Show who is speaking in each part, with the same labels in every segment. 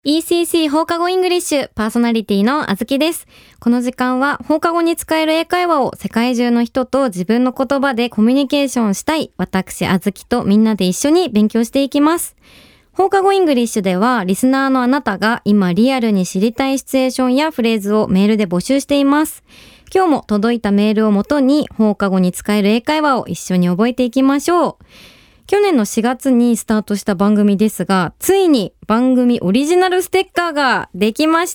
Speaker 1: ECC 放課後イングリッシュパーソナリティのあずきです。この時間は放課後に使える英会話を世界中の人と自分の言葉でコミュニケーションしたい私あずきとみんなで一緒に勉強していきます。放課後イングリッシュではリスナーのあなたが今リアルに知りたいシチュエーションやフレーズをメールで募集しています。今日も届いたメールをもとに放課後に使える英会話を一緒に覚えていきましょう。去年の4月にスタートした番組ですが、ついに番組オリジナルステッカーができました。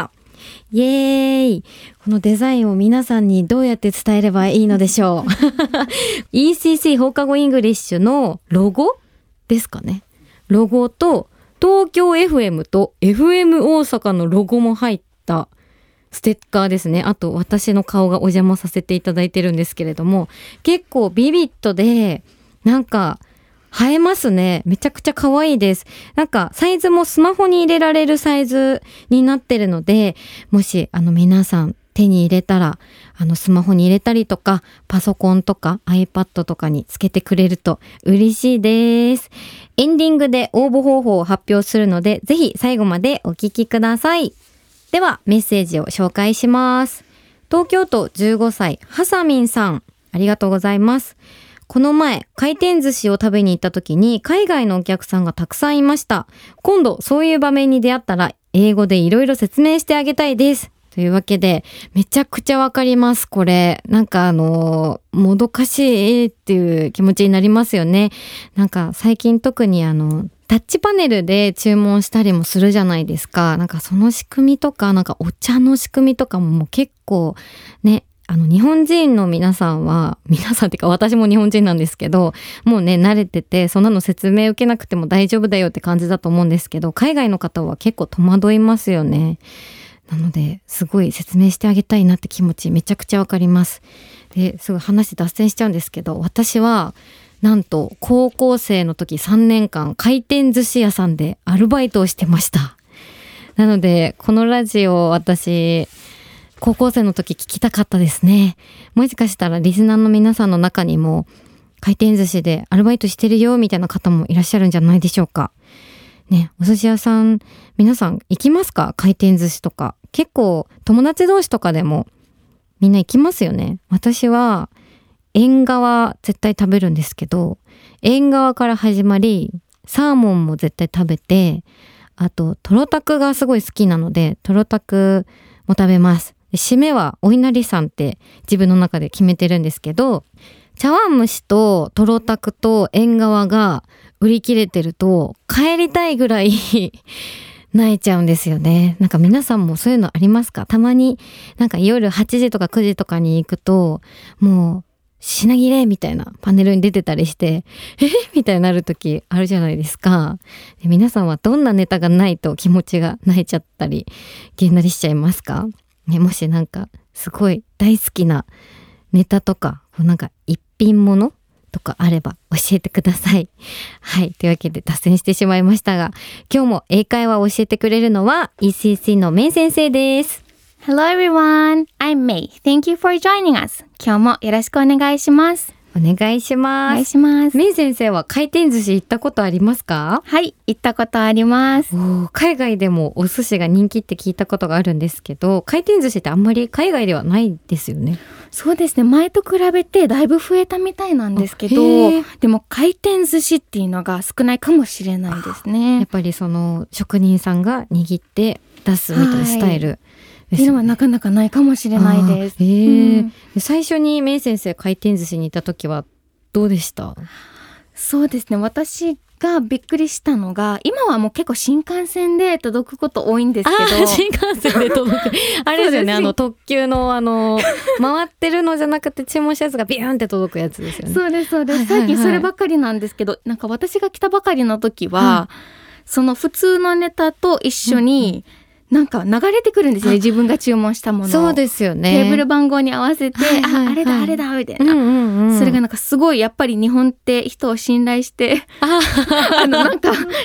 Speaker 1: イエーイ。このデザインを皆さんにどうやって伝えればいいのでしょう。ECC 放課後イングリッシュのロゴですかね。ロゴと東京 FM と FM 大阪のロゴも入ったステッカーですね。あと私の顔がお邪魔させていただいてるんですけれども、結構ビビッドでなんか映えますね。めちゃくちゃ可愛いです。なんかサイズもスマホに入れられるサイズになってるので、もし皆さん手に入れたらスマホに入れたりとかパソコンとか iPad とかにつけてくれると嬉しいです。エンディングで応募方法を発表するので、ぜひ最後までお聞きください。ではメッセージを紹介します。東京都15歳はさみんさん、ありがとうございます。この前回転寿司を食べに行った時に海外のお客さんがたくさんいました。今度そういう場面に出会ったら英語でいろいろ説明してあげたいです。というわけでめちゃくちゃわかります。これなんかもどかしいっていう気持ちになりますよね。なんか最近特にタッチパネルで注文したりもするじゃないですか。なんかその仕組みとかなんかお茶の仕組みとかも結構ね、日本人の皆さんってか私も日本人なんですけど、もうね慣れててそんなの説明受けなくても大丈夫だよって感じだと思うんですけど、海外の方は結構戸惑いますよね。なのですごい説明してあげたいなって気持ちめちゃくちゃわかります。ですごい話脱線しちゃうんですけど、私はなんと高校生の時3年間回転寿司屋さんでアルバイトをしてました。なのでこのラジオ私高校生の時聞きたかったですね。もしかしたらリスナーの皆さんの中にも回転寿司でアルバイトしてるよみたいな方もいらっしゃるんじゃないでしょうか。ね、お寿司屋さん皆さん行きますか？回転寿司とか。結構友達同士とかでもみんな行きますよね。私は縁側絶対食べるんですけど、縁側から始まりサーモンも絶対食べて、あとトロタクがすごい好きなのでトロタクも食べます。締めはお稲荷さんって自分の中で決めてるんですけど、茶碗蒸しとトロタクと縁側が売り切れてると帰りたいぐらい泣いちゃうんですよね。なんか皆さんもそういうのありますか？たまになんか夜8時とか9時とかに行くともう品切れみたいなパネルに出てたりしてみたいになる時あるじゃないですか。で皆さんはどんなネタがないと気持ちが泣いちゃったりげんなりしちゃいますか？ね、もしなんかすごい大好きなネタとかなんか一品物とかあれば教えてください。はい、というわけで脱線してしまいましたが、今日も英会話を教えてくれるのは ECC のメイ先生です。
Speaker 2: Hello everyone, I'm May. Thank you for joining us. 今日もよろしくお願いします。
Speaker 1: お願いします。
Speaker 2: お願いします。
Speaker 1: メイ先生は回転寿司行ったことありますか？
Speaker 2: はい、行ったことあります。
Speaker 1: 海外でもお寿司が人気って聞いたことがあるんですけど、回転寿司ってあんまり海外ではないですよね。
Speaker 2: そうですね、前と比べてだいぶ増えたみたいなんですけど、でも回転寿司っていうのが少ないかもしれないですね。
Speaker 1: やっぱりその職人さんが握って出すみたいなスタイル、
Speaker 2: っていうのはなかなかないかもしれないです。
Speaker 1: 最初にメイ先生回転寿司に行った時はどうでした？
Speaker 2: そうですね、私がびっくりしたのが、今はもう結構新幹線で届くこと多いんですけど、
Speaker 1: 新幹線で届くあれですよね、特急の回ってるのじゃなくて注文したやつがビューンって届くやつですよね。
Speaker 2: そうですそうです、最近そればっかりなんですけど、なんか私が来たばかりの時は、その普通のネタと一緒に、なんか流れてくるんですよね、自分が注文したものを。そうですよね、テーブル番号に合わせて、あれだあれだみたいな、それがなんかすごいやっぱり日本って人を信頼してなんか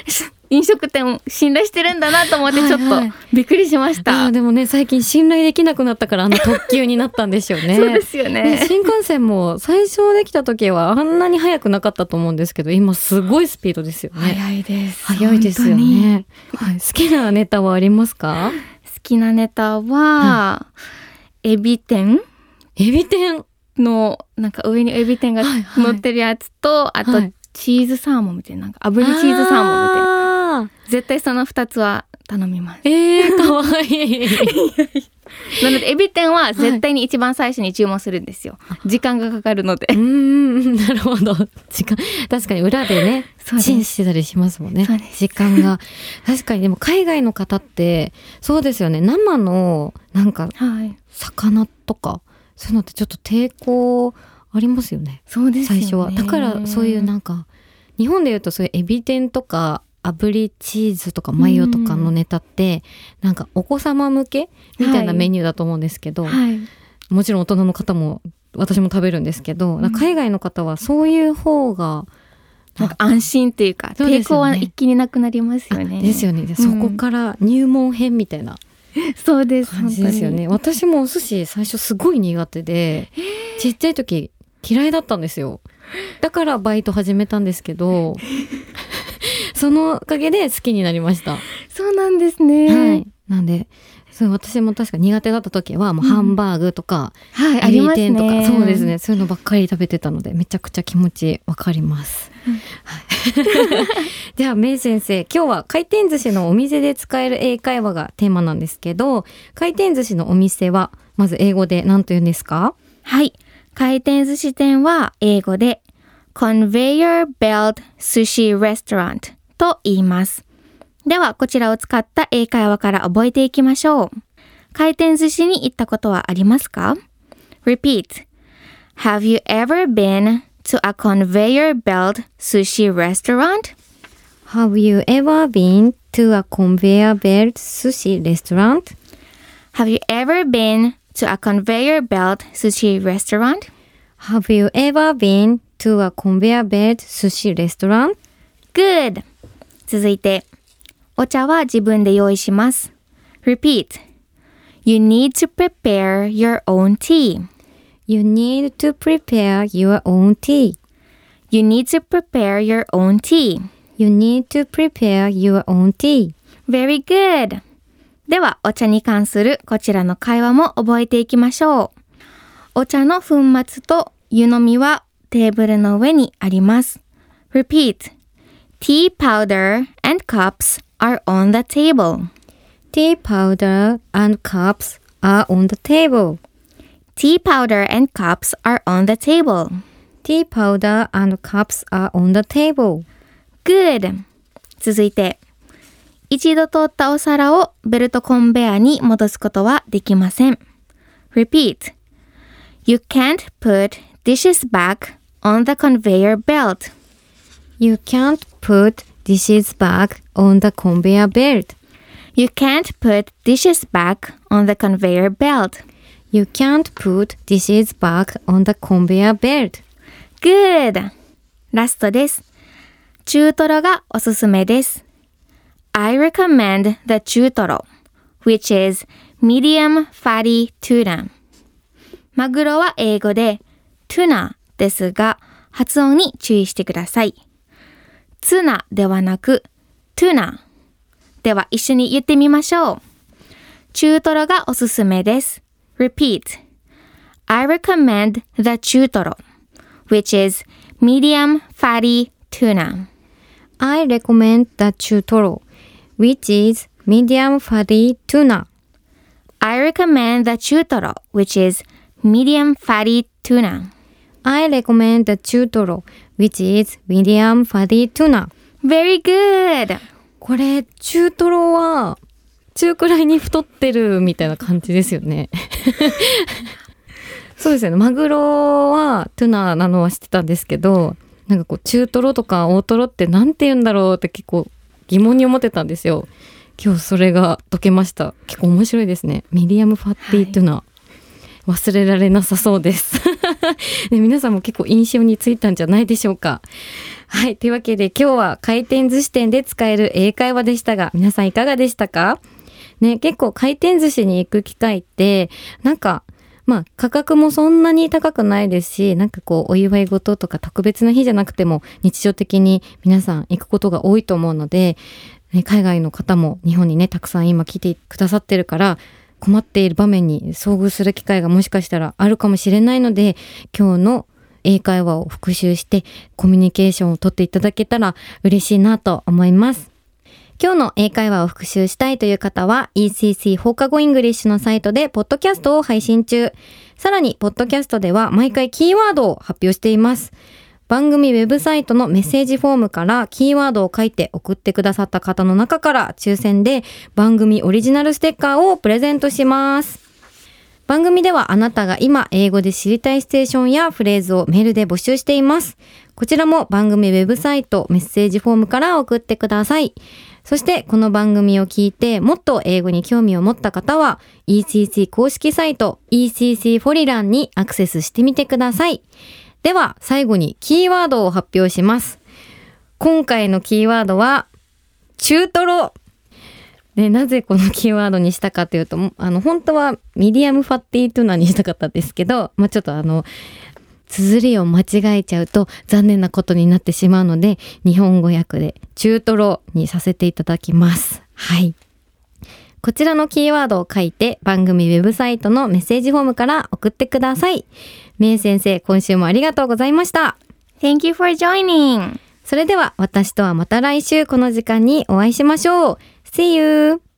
Speaker 2: 飲食店信頼してるんだなと思ってちょっとびっくりしました。
Speaker 1: でもね、最近信頼できなくなったから特急になったんでしょうね。
Speaker 2: そうですよね。
Speaker 1: 新幹線も最初できた時はあんなに速くなかったと思うんですけど、今すごいスピードですよね。
Speaker 2: 早いです。
Speaker 1: 早いですよね。好きなネタはありますか？
Speaker 2: 好きなネタは、エビ天のなんか上にエビ天が乗ってるやつと、あとチーズサーモンみたいな、なんか炙りチーズサーモンみたいな、絶対その2つは頼みます。
Speaker 1: かわいい。
Speaker 2: なのでエビ天は絶対に一番最初に注文するんですよ。時間がかかるので。
Speaker 1: なるほど。時間、確かに裏でね、チンしてたりしますもんね。時間が。確かにでも海外の方ってそうですよね。生のなんか魚とかそういうのってちょっと抵抗ありますよね。
Speaker 2: そうですよね。
Speaker 1: 最初は。だからそういうなんか日本でいうとそういうエビ天とか炙りチーズとかマヨとかのネタってなんかお子様向けみたいなメニューだと思うんですけど、もちろん大人の方も私も食べるんですけど、海外の方はそういう方が
Speaker 2: なんか安心っていうか、抵抗は一気になくなりますよね。
Speaker 1: ですよね。そこから入門編みたいな
Speaker 2: そうです
Speaker 1: 感じですよね。私もお寿司最初すごい苦手で、ちっちゃい時嫌いだったんですよ。だからバイト始めたんですけどそのおかげで好きになりました。
Speaker 2: そうなんですね。
Speaker 1: なんで私も確か苦手だった時はもうハンバーグとか、
Speaker 2: エビ天とか、
Speaker 1: そうですね、そういうのばっかり食べてたのでめちゃくちゃ気持ちわかります。ではめい先生、今日は回転寿司のお店で使える英会話がテーマなんですけど、回転寿司のお店はまず英語で何と言うんですか？
Speaker 2: はい、回転寿司店は英語で Conveyor Belt Sushi Restaurant と言います。ではこちらを使った英会話から覚えていきましょう。回転寿司に行ったことはありますか？ Repeat. Have you ever been to a conveyor belt sushi restaurant?
Speaker 1: Have you ever been to a conveyor belt sushi restaurant?
Speaker 2: Have you ever been to a conveyor belt sushi restaurant?
Speaker 1: Have you ever been to a conveyor belt sushi restaurant?
Speaker 2: Good! 続いてお茶は自分で用意します。Repeat. You need to prepare your own tea.
Speaker 1: You need to prepare your own tea.
Speaker 2: You need to prepare your own tea.
Speaker 1: You need to prepare your own tea.
Speaker 2: Very good. では、お茶に関するこちらの会話も覚えていきましょう。お茶の粉末と湯飲みはテーブルの上にあります。Repeat. Tea powder and cups are on the table.
Speaker 1: Tea powder and cups are on the table.
Speaker 2: Tea powder and cups are on the table.
Speaker 1: Tea powder and cups are on the table.
Speaker 2: Good. 続いて、一度通ったお皿をベルトコンベアに戻すことはできません。Repeat. You can't put dishes back on the conveyor belt.
Speaker 1: You can't put dishes back on the conveyor belt.
Speaker 2: You can't put dishes back on the conveyor belt.
Speaker 1: You can't put dishes back on the conveyor belt.
Speaker 2: Good! ラストです。中トロがおすすめです。I recommend the 中トロ which is medium fatty tuna. マグロは英語で tuna ですが発音に注意してください。ツナではなく tuna。では一緒に言ってみましょう。中トロがおすすめです。Repeat. I recommend the 中トロ which is medium fatty tuna.
Speaker 1: I recommend the 中トロ which is medium fatty tuna.
Speaker 2: I recommend the 中トロ which is medium fatty tuna.
Speaker 1: I recommend the 中トロ which is medium fatty tuna.
Speaker 2: Very good!
Speaker 1: これ中トロは中くらいに太ってるみたいな感じですよね。そうですよね。マグロはトゥナなのは知ってたんですけど、なんかこう中トロとか大トロってなんて言うんだろうって結構疑問に思ってたんですよ。今日それが解けました。結構面白いですね。ミディアムファッティトゥナ、忘れられなさそうです。で皆さんも結構印象についたんじゃないでしょうか。 はい、というわけで今日は回転寿司店で使える英会話でしたが、皆さんいかがでしたかね。結構回転寿司に行く機会ってなんか価格もそんなに高くないですし、なんかこうお祝い事とか特別な日じゃなくても日常的に皆さん行くことが多いと思うので、ね、海外の方も日本にねたくさん今来てくださってるから困っている場面に遭遇する機会がもしかしたらあるかもしれないので、今日の英会話を復習してコミュニケーションをとっていただけたら嬉しいなと思います。今日の英会話を復習したいという方は ECC 放課後イングリッシュのサイトでポッドキャストを配信中。さらにポッドキャストでは毎回キーワードを発表しています。番組ウェブサイトのメッセージフォームからキーワードを書いて送ってくださった方の中から抽選で番組オリジナルステッカーをプレゼントします。番組ではあなたが今英語で知りたいシチュエーションやフレーズをメールで募集しています。こちらも番組ウェブサイトメッセージフォームから送ってください。そしてこの番組を聞いてもっと英語に興味を持った方は ECC 公式サイト ECC フォリランにアクセスしてみてください。では最後にキーワードを発表します。今回のキーワードは中トロ。ね、なぜこのキーワードにしたかというと、本当はミディアムファッティートゥナにしたかったんですけど、ちょっと綴りを間違えちゃうと残念なことになってしまうので、日本語訳で中トロにさせていただきます。はい。こちらのキーワードを書いて番組ウェブサイトのメッセージフォームから送ってください。めい先生、今週もありがとうございました。
Speaker 2: Thank you for joining.
Speaker 1: それでは私とはまた来週この時間にお会いしましょう。See you!